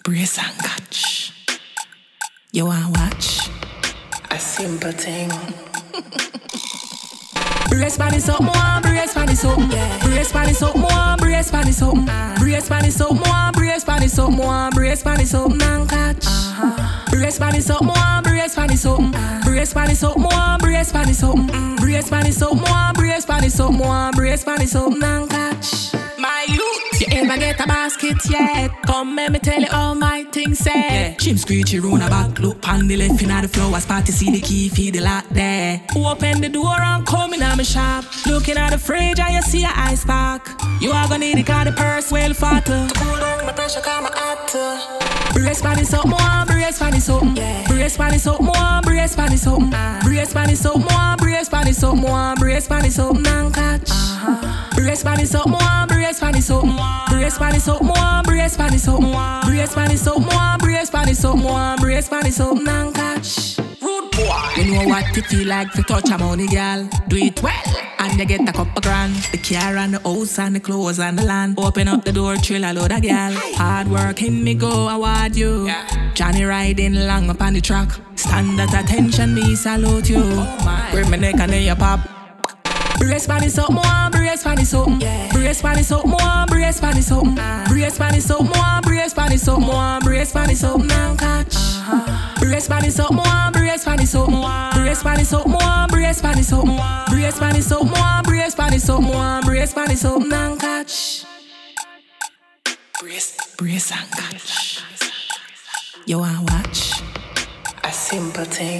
Brace and catch. You wanna watch? A simple thing. Brace body so more, brace body so brace body so more, brace body so brace body so more, brace body so more, brace body so non catch. Brace body so more, brace body so brace body so more, brace body so brace body so more, brace body so more, brace body so non catch. My youth, you ever get a basket yet? Come let me tell you all my things said. Chim screechy round a back, look on the left inna the floor, spot to see the key, feed the lock there. Open the door and come in my shop. Looking at the fridge and you see a ice pack. You are gonna need it 'cause the purse well fatter. To cool down my pressure, call my actor. Brace body so more, brace body so brace body so more, brace body so brace body so more, brace body so more, brace body so non catch. Brace body so more, brace body so brace body so more, brace body so brace body so more, brace body so more, brace body so non catch. Rude boy, you know what it feel like to touch a money girl. Do it well, and you get a couple grand. The car and the house and the clothes and the land. Open up the door, chill a load of gal. Hard work in me go award you. Johnny riding long up on the track. Stand at attention, me salute you. Grip my neck and then you pop. Brace body so more, brace body so brace body so more, brace body so brace body so more, brace body so more, brace body so non catch. Brace body so more, brace body so brace body so more, brace body so brace body so more, brace body so more, brace body so non catch. Brace and catch. You wanna watch? A simple thing.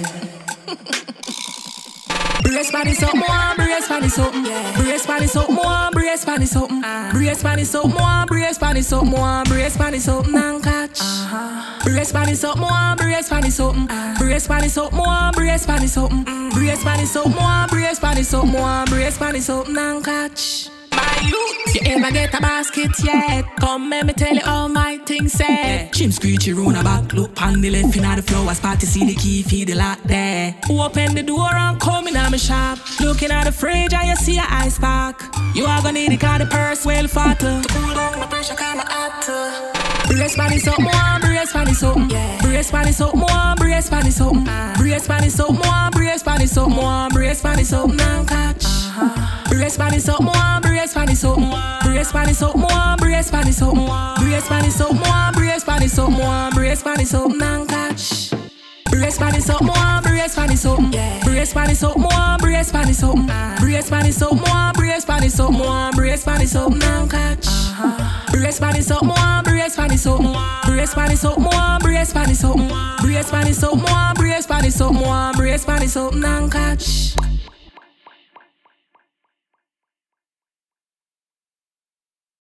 Brace body so more, brace body so brace body so more, brace body so brace body so more, brace body so more, brace body so non catch. Brace body so more, brace body so brace body so more, brace body so brace body so more, brace body so more, brace body so non catch. My youth, you ever get a basket yet? Come let me tell you all my things said. Chim screechy round a back, look on the left inna the floor, spot to see the key, feed the lock there. Open the door and come in my shop. Looking at the fridge and you see a ice pack. You are gonna need it 'cause the purse well fatter. To cool down my pressure, call my actor. Brace body so more, brace body so brace body so more, brace body so brace body so more, brace body so more, brace body so non catch. Brace body so more, brace body so brace body so more, brace body so brace body so more, brace body so more, brace body so non catch. Brace body so more, brace body so brace body so more, brace body so brace body so more, brace body so more, brace body so non catch. Brace body so more, brace body so brace body so more, brace body so brace body so more, brace body so more, brace body so non catch.